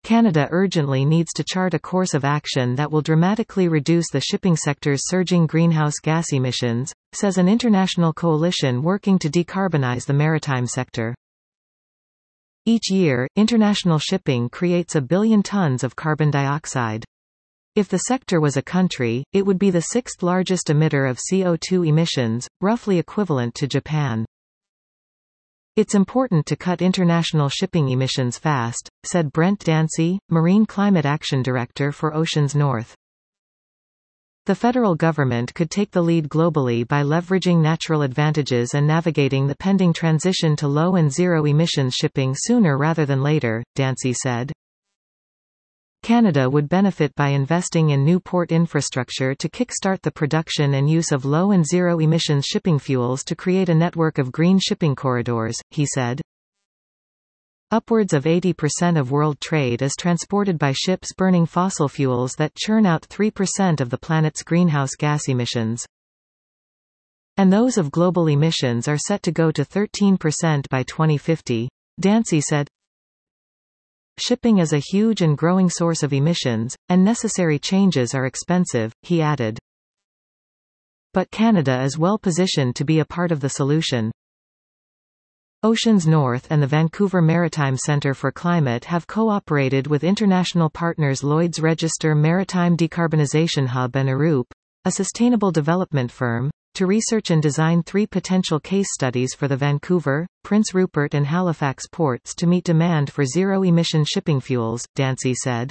Canada urgently needs to chart a course of action that will dramatically reduce the shipping sector's surging greenhouse gas emissions, says an international coalition working to decarbonize the maritime sector. Each year, international shipping creates 1 billion tons of carbon dioxide. If the sector was a country, it would be the sixth largest emitter of CO2 emissions, roughly equivalent to Japan. It's important to cut international shipping emissions fast, said Brent Dancy, Marine Climate Action Director for Oceans North. The federal government could take the lead globally by leveraging natural advantages and navigating the pending transition to low and zero emissions shipping sooner rather than later, Dancy said. Canada would benefit by investing in new port infrastructure to kickstart the production and use of low and zero emissions shipping fuels to create a network of green shipping corridors, he said. Upwards of 80% of world trade is transported by ships burning fossil fuels that churn out 3% of the planet's greenhouse gas emissions. And those of global emissions are set to go to 13% by 2050, Dancy said. Shipping is a huge and growing source of emissions, and necessary changes are expensive, he added. But Canada is well positioned to be a part of the solution. Oceans North and the Vancouver Maritime Centre for Climate have cooperated with international partners Lloyd's Register Maritime Decarbonisation Hub and Arup, a sustainable development firm, to research and design 3 potential case studies for the Vancouver, Prince Rupert and Halifax ports to meet demand for zero-emission shipping fuels, Dancy said.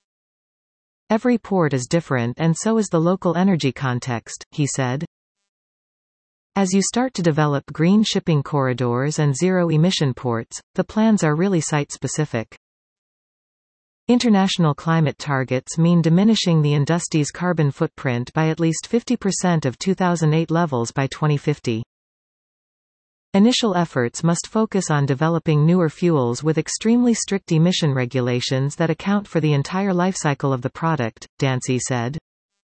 Every port is different and so is the local energy context, he said. As you start to develop green shipping corridors and zero-emission ports, the plans are really site-specific. International climate targets mean diminishing the industry's carbon footprint by at least 50% of 2008 levels by 2050. Initial efforts must focus on developing newer fuels with extremely strict emission regulations that account for the entire lifecycle of the product, Dancy said.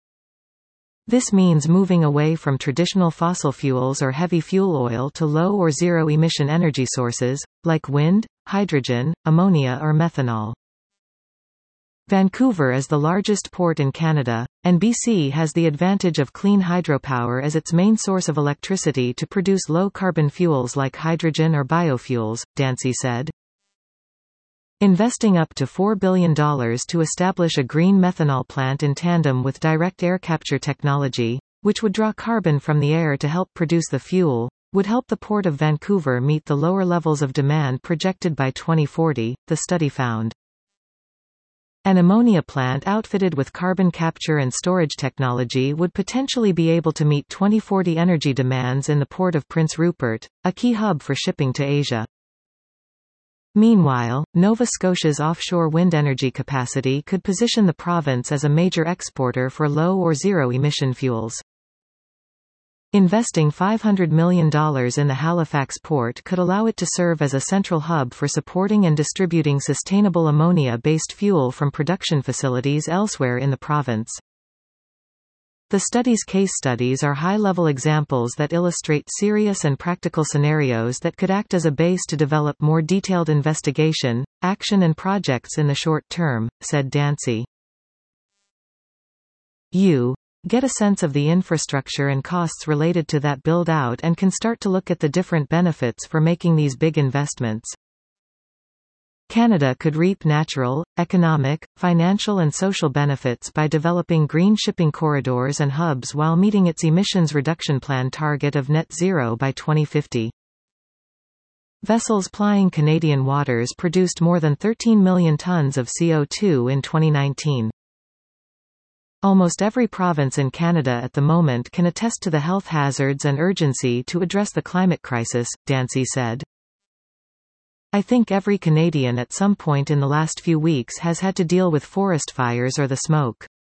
This means moving away from traditional fossil fuels or heavy fuel oil to low or zero-emission energy sources, like wind, hydrogen, ammonia or methanol. Vancouver is the largest port in Canada, and BC has the advantage of clean hydropower as its main source of electricity to produce low-carbon fuels like hydrogen or biofuels, Dancy said. Investing up to $4 billion to establish a green methanol plant in tandem with direct air capture technology, which would draw carbon from the air to help produce the fuel, would help the Port of Vancouver meet the lower levels of demand projected by 2040, the study found. An ammonia plant outfitted with carbon capture and storage technology would potentially be able to meet 2040 energy demands in the Port of Prince Rupert, a key hub for shipping to Asia. Meanwhile, Nova Scotia's offshore wind energy capacity could position the province as a major exporter for low or zero-emission fuels. Investing $500 million in the Halifax port could allow it to serve as a central hub for supporting and distributing sustainable ammonia-based fuel from production facilities elsewhere in the province. The study's case studies are high-level examples that illustrate serious and practical scenarios that could act as a base to develop more detailed investigation, action and projects in the short term, said Dancy. You get a sense of the infrastructure and costs related to that build-out and can start to look at the different benefits for making these big investments. Canada could reap natural, economic, financial and social benefits by developing green shipping corridors and hubs while meeting its emissions reduction plan target of net zero by 2050. Vessels plying Canadian waters produced more than 13 million tons of CO2 in 2019. Almost every province in Canada at the moment can attest to the health hazards and urgency to address the climate crisis, Dancy said. I think every Canadian at some point in the last few weeks has had to deal with forest fires or the smoke.